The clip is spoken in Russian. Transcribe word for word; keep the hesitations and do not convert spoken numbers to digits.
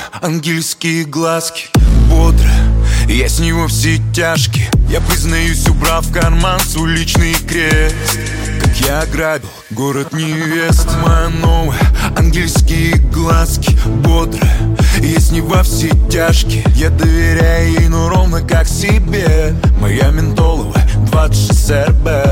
ангельские глазки. Бодро, я с него все тяжкие. Я признаюсь, убрав в карман свой личный крест. Как я ограбил город невест. Моя новая, ангельские глазки. Бодро, я с ней во все тяжкие. Я доверяю ей, но ровно как себе. Моя ментоловая двадцать шесть эр бэ.